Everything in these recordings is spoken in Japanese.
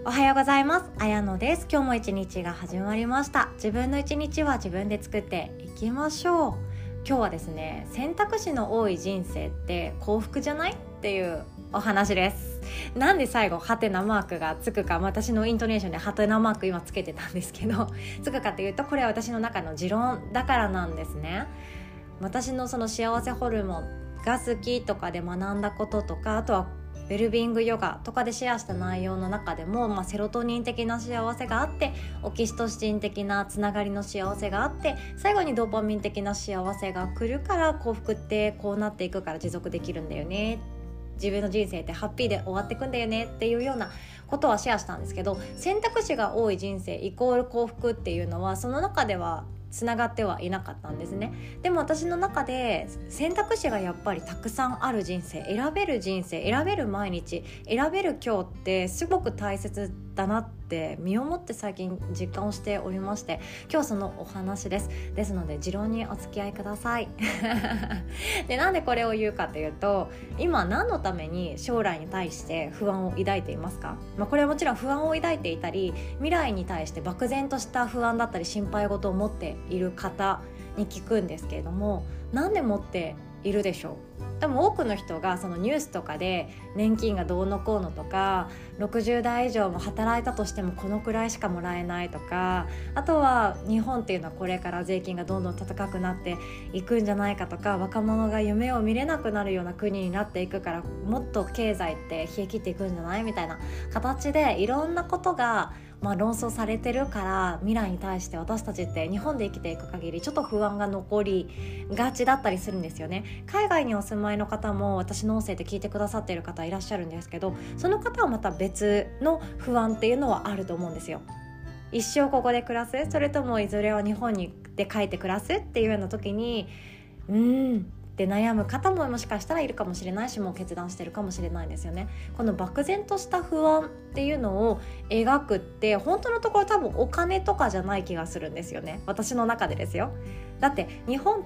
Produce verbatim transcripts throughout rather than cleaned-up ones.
おはようございます。あやのです。今日も一日が始まりました。自分の一日は自分で作っていきましょう。今日はですね、選択肢の多い人生って幸福じゃないっていうお話です。なんで最後ハテナマークがつくか、私のイントネーションでハテナマーク今つけてたんですけどつくかというと、これは私の中の持論だからなんですね。私のその幸せホルモンが好きとかで学んだこととか、あとはウェルビーイングヨガとかでシェアした内容の中でも、まあ、セロトニン的な幸せがあって、オキシトシン的なつながりの幸せがあって、最後にドーパミン的な幸せが来るから、幸福ってこうなっていくから持続できるんだよね、自分の人生ってハッピーで終わっていくんだよねっていうようなことはシェアしたんですけど、選択肢が多い人生イコール幸福っていうのはその中ではつながってはいなかったんですね。でも私の中で選択肢がやっぱりたくさんある人生、選べる人生、選べる毎日、選べる今日ってすごく大切だなって身をもって最近実感をしておりまして、今日はそのお話です。ですので持論にお付き合いくださいで、なんでこれを言うかというと、今何のために将来に対して不安を抱いていますか？まあ、これはもちろん不安を抱いていたり、未来に対して漠然とした不安だったり心配事を持っている方に聞くんですけれども、なんで持っているでしょう？多分多くの人がそのニュースとかで年金がどうのこうのとか、ろくじゅう代以上も働いたとしてもこのくらいしかもらえないとか、あとは日本っていうのはこれから税金がどんどん高くなっていくんじゃないかとか、若者が夢を見れなくなるような国になっていくから、もっと経済って冷え切っていくんじゃないみたいな形でいろんなことがまあ論争されてるから、未来に対して私たちって日本で生きていく限りちょっと不安が残りがちだったりするんですよね。海外にお住まいの方も私の音声で聞いてくださっている方いらっしゃるんですけど、その方はまた別の不安っていうのはあると思うんですよ。一生ここで暮らす、それともいずれは日本にで帰って暮らすっていうような時に、うーんで悩む方ももしかしたらいるかもしれないし、もう決断してるかもしれないんですよね。この漠然とした不安っていうのを描くって、本当のところ多分お金とかじゃない気がするんですよね、私の中でですよ。だって日本って、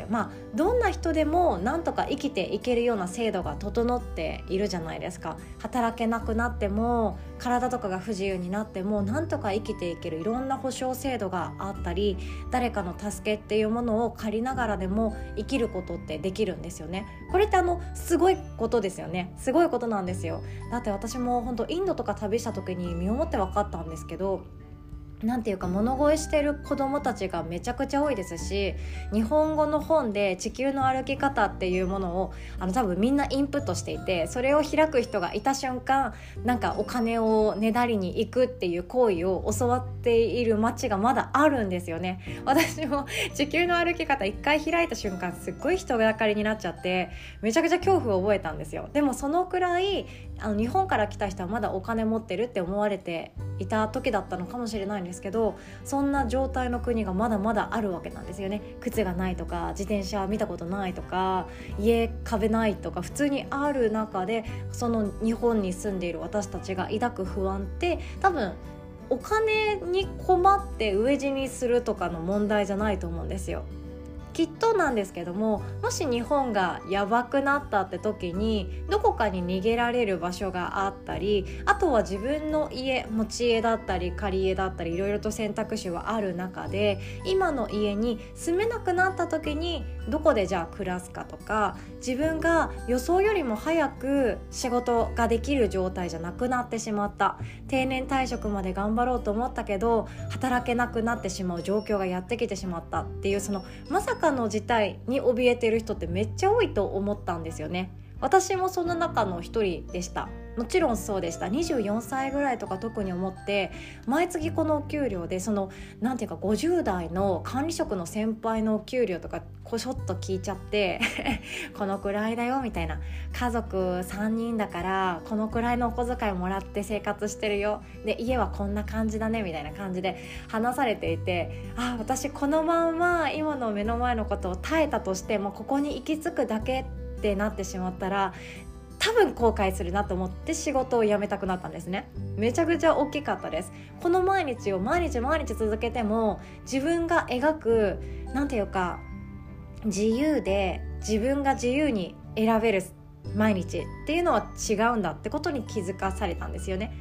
まあ、どんな人でもなんとか生きていけるような制度が整っているじゃないですか。働けなくなっても、体とかが不自由になっても、なんとか生きていけるいろんな保障制度があったり、誰かの助けっていうものを借りながらでも生きることってできるんですよね。これってあのすごいことですよね。すごいことなんですよ。だって私も本当インドとか旅した時に身をもって分かったんですけど、なんていうか物乞いしてる子どもたちがめちゃくちゃ多いですし、日本語の本で地球の歩き方っていうものをあの多分みんなインプットしていて、それを開く人がいた瞬間、なんかお金をねだりに行くっていう行為を教わっている街がまだあるんですよね。私も地球の歩き方一回開いた瞬間、すっごい人がかりになっちゃってめちゃくちゃ恐怖を覚えたんですよ。でもそのくらいあの日本から来た人はまだお金持ってるって思われていた時だったのかもしれないんですけど、そんな状態の国がまだまだあるわけなんですよね。靴がないとか、自転車見たことないとか、家壁ないとか普通にある中で、その日本に住んでいる私たちが抱く不安って、多分お金に困って飢え死にするとかの問題じゃないと思うんですよ。きっとなんですけども、もし日本がやばくなったって時にどこかに逃げられる場所があったり、あとは自分の家、持ち家だったり借り家だったり、いろいろと選択肢はある中で、今の家に住めなくなった時にどこでじゃあ暮らすかとか、自分が予想よりも早く仕事ができる状態じゃなくなってしまった、定年退職まで頑張ろうと思ったけど働けなくなってしまう状況がやってきてしまったっていう、そのまさかの事態に怯えている人ってめっちゃ多いと思ったんですよね。私もその中の一人でした。もちろんそうでした。にじゅうよんさいぐらいとか特に思って、毎月このお給料で、そのなんていうかごじゅう代の管理職の先輩のお給料とかこしょっと聞いちゃってこのくらいだよみたいな、家族さんにんだからこのくらいのお小遣いもらって生活してるよ、で家はこんな感じだねみたいな感じで話されていて、あ、私このまんま今の目の前のことを耐えたとしても、ここに行き着くだけってなってしまったら多分後悔するなと思って仕事を辞めたくなったんですね。めちゃくちゃ大きかったです。この毎日を毎日毎日続けても、自分が描くなんていうか自由で自分が自由に選べる毎日っていうのは違うんだってことに気づかされたんですよね。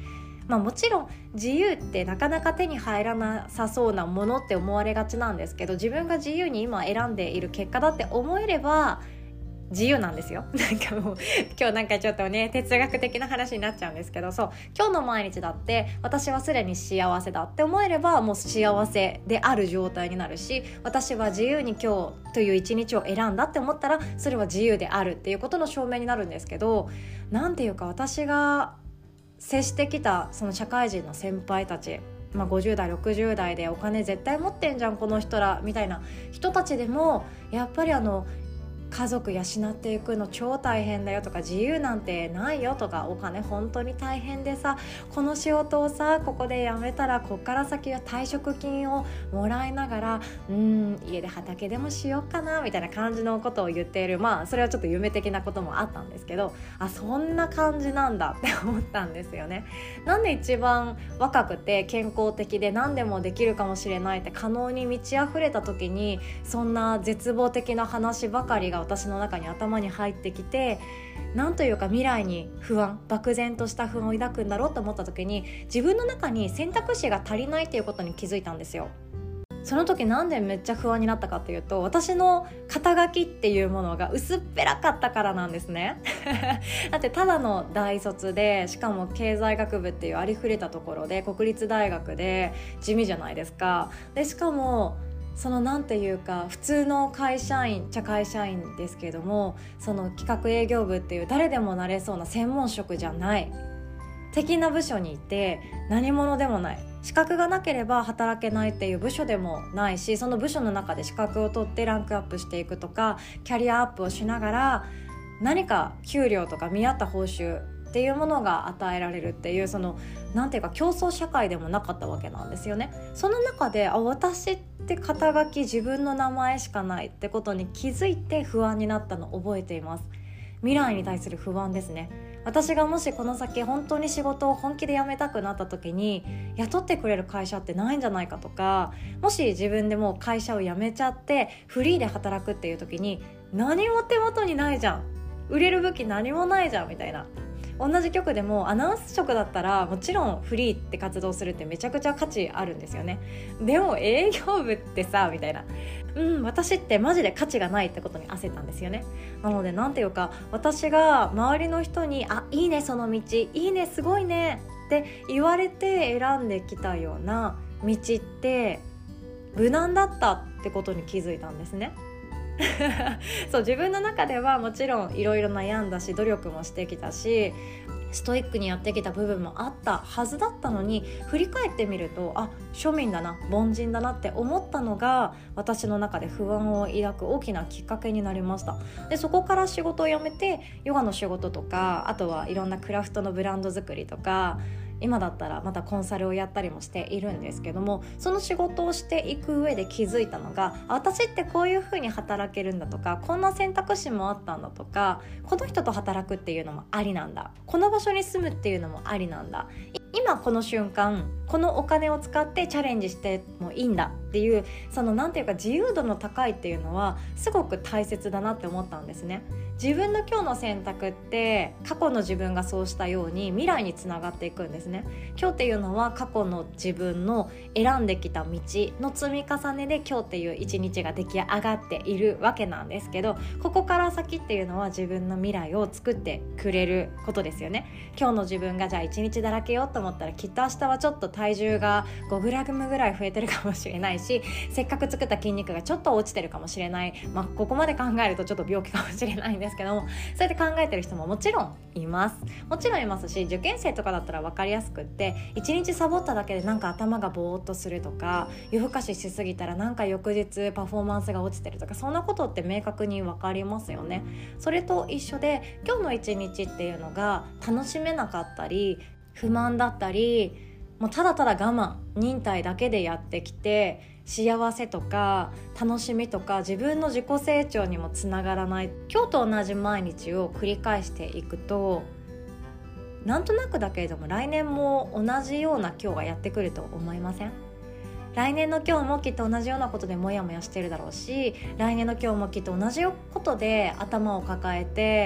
まあ、もちろん自由ってなかなか手に入らなさそうなものって思われがちなんですけど、自分が自由に今選んでいる結果だって思えれば自由なんですよ。なんかもう今日なんかちょっとね哲学的な話になっちゃうんですけど、そう今日の毎日だって私はすでに幸せだって思えればもう幸せである状態になるし、私は自由に今日という一日を選んだって思ったらそれは自由であるっていうことの証明になるんですけど、なんていうか私が接してきたその社会人の先輩たち、まあ、ごじゅう代ろくじゅう代でお金絶対持ってんじゃんこの人らみたいな人たちでもやっぱりあの家族養っていくの超大変だよとか、自由なんてないよとか、お金本当に大変でさ、この仕事をさここで辞めたらこっから先は退職金をもらいながらうーん家で畑でもしようかなみたいな感じのことを言っている、まあそれはちょっと夢的なこともあったんですけど、あそんな感じなんだって思ったんですよね。なんで一番若くて健康的で何でもできるかもしれないって可能に満ち溢れた時にそんな絶望的な話ばかりが私の中に頭に入ってきて、なんというか未来に不安、漠然とした不安を抱くんだろうと思った時に、自分の中に選択肢が足りないっていうことに気づいたんですよ。その時なんでめっちゃ不安になったかというと、私の肩書きっていうものが薄っぺらかったからなんですねだってただの大卒で、しかも経済学部っていうありふれたところで国立大学で地味じゃないですか。でしかもそのなんていうか普通の会社員っちゃ会社員ですけども、その企画営業部っていう誰でもなれそうな専門職じゃない的な部署にいて、何者でもない、資格がなければ働けないっていう部署でもないし、その部署の中で資格を取ってランクアップしていくとかキャリアアップをしながら何か給料とか見合った報酬っていうものが与えられるっていう、そのなんていうか競争社会でもなかったわけなんですよね。その中であ私って肩書き自分の名前しかないってことに気づいて不安になったのを覚えています。未来に対する不安ですね。私がもしこの先本当に仕事を本気で辞めたくなった時に雇ってくれる会社ってないんじゃないかとか、もし自分でもう会社を辞めちゃってフリーで働くっていう時に何も手元にないじゃん、売れる武器何もないじゃんみたいな。同じ局でもアナウンス職だったらもちろんフリーって活動するってめちゃくちゃ価値あるんですよね。でも営業部ってさみたいな、うん私ってマジで価値がないってことに焦ったんですよね。なのでなんていうか私が周りの人にあいいねその道いいねすごいねって言われて選んできたような道って無難だったってことに気づいたんですねそう自分の中ではもちろんいろいろ悩んだし努力もしてきたしストイックにやってきた部分もあったはずだったのに、振り返ってみるとあ庶民だな凡人だなって思ったのが私の中で不安を抱く大きなきっかけになりました。でそこから仕事を辞めてヨガの仕事とか、あとはいろんなクラフトのブランド作りとか、今だったらまたコンサルをやったりもしているんですけども、その仕事をしていく上で気づいたのが、私ってこういう風に働けるんだとか、こんな選択肢もあったんだとか、この人と働くっていうのもありなんだ、この場所に住むっていうのもありなんだ、今この瞬間このお金を使ってチャレンジしてもいいんだっていう、そのなんていうか自由度の高いっていうのはすごく大切だなって思ったんですね。自分の今日の選択って過去の自分がそうしたように未来につながっていくんですね。今日っていうのは過去の自分の選んできた道の積み重ねで今日っていう一日が出来上がっているわけなんですけど、ここから先っていうのは自分の未来を作ってくれることですよね。今日の自分がじゃあ一日だらけようと思ったら、きっと明日はちょっと体重がごグラムぐらい増えてるかもしれないし、せっかく作った筋肉がちょっと落ちてるかもしれない、まあ、ここまで考えるとちょっと病気かもしれないんですけども、そうやって考えてる人ももちろんいますもちろんいますし、受験生とかだったら分かりやすくって、一日サボっただけでなんか頭がぼーっとするとか、夜更かししすぎたらなんか翌日パフォーマンスが落ちてるとか、そんなことって明確に分かりますよね。それと一緒で、今日の一日っていうのが楽しめなかったり不満だったり、もうただただ我慢忍耐だけでやってきて、幸せとか楽しみとか自分の自己成長にもつながらない今日と同じ毎日を繰り返していくと、なんとなくだけれども来年も同じような今日がやってくると思いません？来年の今日もきっと同じようなことでモヤモヤしてるだろうし、来年の今日もきっと同じことで頭を抱えて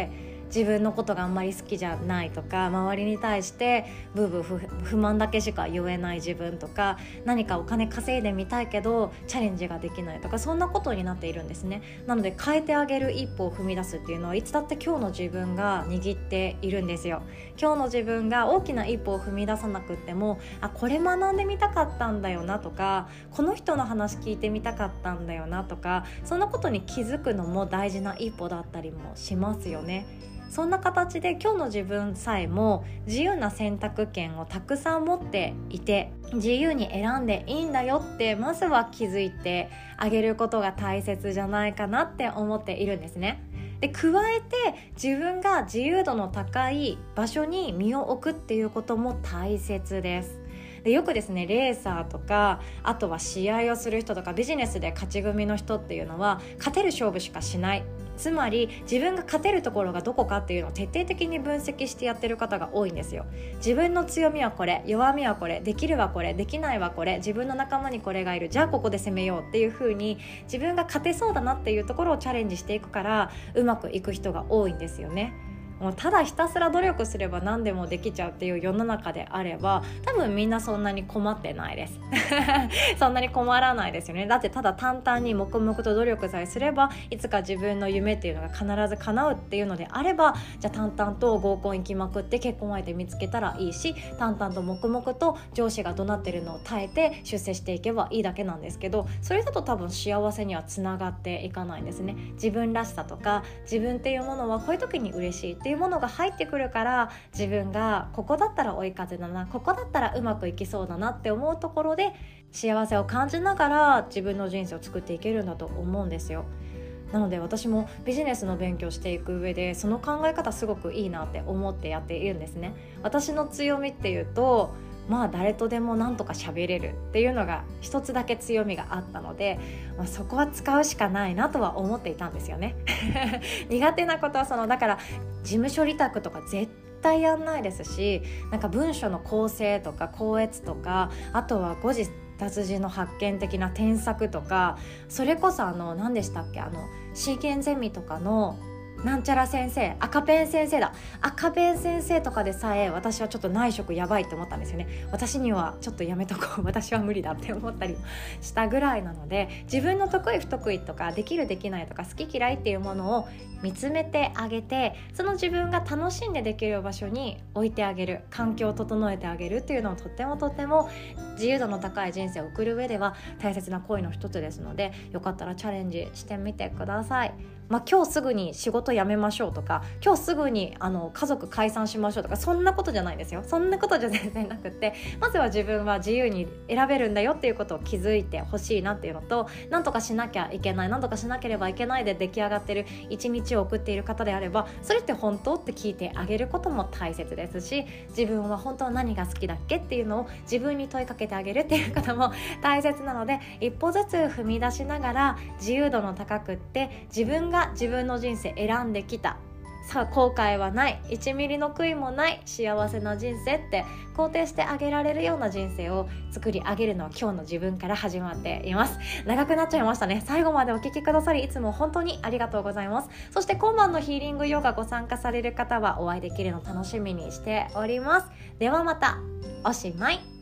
自分のことがあんまり好きじゃないとか、周りに対してブーブー 不, 不満だけしか言えない自分とか、何かお金稼いでみたいけどチャレンジができないとか、そんなことになっているんですね。なので変えてあげる一歩を踏み出すっていうのはいつだって今日の自分が握っているんですよ。今日の自分が大きな一歩を踏み出さなくっても、あ、これ学んでみたかったんだよなとか、この人の話聞いてみたかったんだよなとか、そんなことに気づくのも大事な一歩だったりもしますよね。そんな形で今日の自分さえも自由な選択権をたくさん持っていて、自由に選んでいいんだよってまずは気づいてあげることが大切じゃないかなって思っているんですね。で、加えて自分が自由度の高い場所に身を置くっていうことも大切です。で、よくですね、レーサーとか、あとは試合をする人とか、ビジネスで勝ち組の人っていうのは勝てる勝負しかしない、つまり自分が勝てるところがどこかっていうのを徹底的に分析してやってる方が多いんですよ。自分の強みはこれ、弱みはこれ、できるはこれ、できないはこれ、自分の仲間にこれがいる、じゃあここで攻めようっていう風に自分が勝てそうだなっていうところをチャレンジしていくから、うまくいく人が多いんですよね。もうただひたすら努力すれば何でもできちゃうっていう世の中であれば、多分みんなそんなに困ってないですそんなに困らないですよね。だってただ淡々に黙々と努力さえすれば、いつか自分の夢っていうのが必ず叶うっていうのであれば、じゃあ淡々と合コン行きまくって結婚相手見つけたらいいし、淡々と黙々と上司が怒鳴ってるのを耐えて出世していけばいいだけなんですけど、それだと多分幸せにはつながっていかないんですね。自分らしさとか、自分っていうものはこういう時に嬉しいっていうものが入ってくるから、自分がここだったら追い風だな、ここだったらうまくいきそうだなって思うところで幸せを感じながら自分の人生を作っていけるんだと思うんですよ。なので私もビジネスの勉強していく上でその考え方すごくいいなって思ってやっているんですね。私の強みっていうと、まあ誰とでもなんとか喋れるっていうのが一つだけ強みがあったので、まあ、そこは使うしかないなとは思っていたんですよね苦手なことはそのだから事務処理託とか絶対やんないですし、なんか文書の構成とか校閲とか、あとは誤字脱字の発見的な添削とか、それこそあの何でしたっけ、あのシーケンゼミとかのなんちゃら先生、赤ペン先生だ赤ペン先生とかでさえ私はちょっと内職やばいって思ったんですよね。私にはちょっとやめとこう私は無理だって思ったりしたぐらいなので、自分の得意不得意とかできるできないとか好き嫌いっていうものを見つめてあげて、その自分が楽しんでできる場所に置いてあげる、環境を整えてあげるっていうのをとってもとっても自由度の高い人生を送る上では大切な行為の一つですので、よかったらチャレンジしてみてください。まあ、今日すぐに仕事辞めましょうとか、今日すぐにあの家族解散しましょうとか、そんなことじゃないですよ。そんなことじゃ全然なくって、まずは自分は自由に選べるんだよっていうことを気づいてほしいなっていうのと、なんとかしなきゃいけない、なんとかしなければいけないで出来上がってる一日を送っている方であれば、それって本当って聞いてあげることも大切ですし、自分は本当は何が好きだっけっていうのを自分に問いかけてあげるっていうことも大切なので、一歩ずつ踏み出しながら自由度の高くって自分が自分の人生選んできた、さあ後悔はない、いちミリの悔いもない幸せな人生って肯定してあげられるような人生を作り上げるのは今日の自分から始まっています。長くなっちゃいましたね。最後までお聞きくださりいつも本当にありがとうございます。そして今晩のヒーリングヨガご参加される方はお会いできるの楽しみにしております。ではまた、おしまい。